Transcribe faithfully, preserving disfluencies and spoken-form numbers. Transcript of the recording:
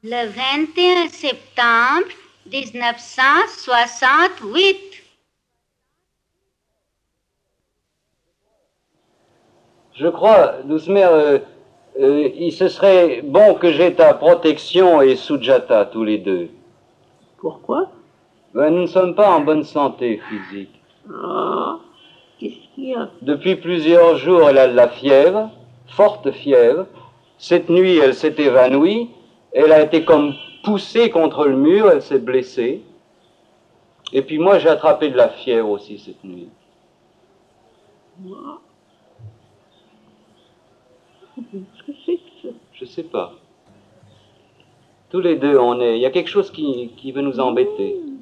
Le vingt et un septembre mille neuf cent soixante-huit. Je crois, douce mère, euh, euh, il se serait bon que j'aie ta protection et Sujata, tous les deux. Pourquoi? Ben, nous ne sommes pas en bonne santé physique. Ah, qu'est-ce qu'il y a? Depuis plusieurs jours, elle a de la fièvre, forte fièvre. Cette nuit, elle s'est évanouie. Elle a été comme poussée contre le mur, elle s'est blessée. Et puis moi, j'ai attrapé de la fièvre aussi cette nuit. Moi, qu'est-ce que c'est que ça? Je sais pas. Tous les deux, on est. Il y a quelque chose qui, qui veut nous embêter.